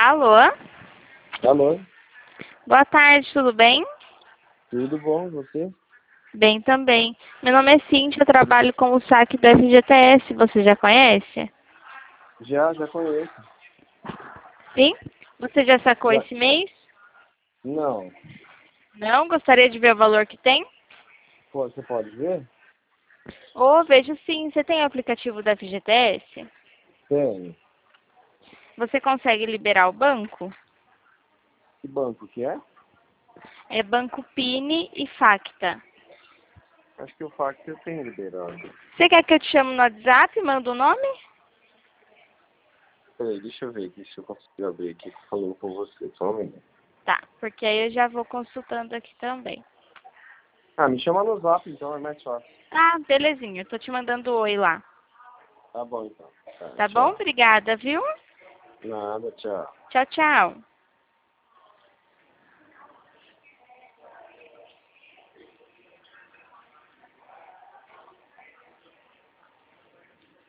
Alô? Alô, Boa tarde, tudo bem? tudo bom, você? Bem também. Meu nome é Cíntia, eu trabalho com o saque do FGTS, você já conhece? Já conheço. Sim? Você já sacou Já- esse mês? Não, Não? Gostaria de ver o valor que tem? você pode ver? Oh, vejo sim. Você tem o aplicativo do FGTS? Tenho. Você consegue liberar o banco? Que banco que é? É Banco Pini e Facta. Acho que o fax eu tenho liberado. Você quer que eu te chame no WhatsApp e mando o nome? Peraí, deixa eu ver aqui se eu consigo abrir aqui falando com você, só um minuto. Tá, porque aí eu já vou consultando aqui também. Ah, me chama no Zap então, é mais fácil. Ah, belezinha. Eu tô te mandando oi lá. Tá bom então. Tá, Tá bom? tchau. Obrigada, viu? Nada, tchau. Tchau, tchau.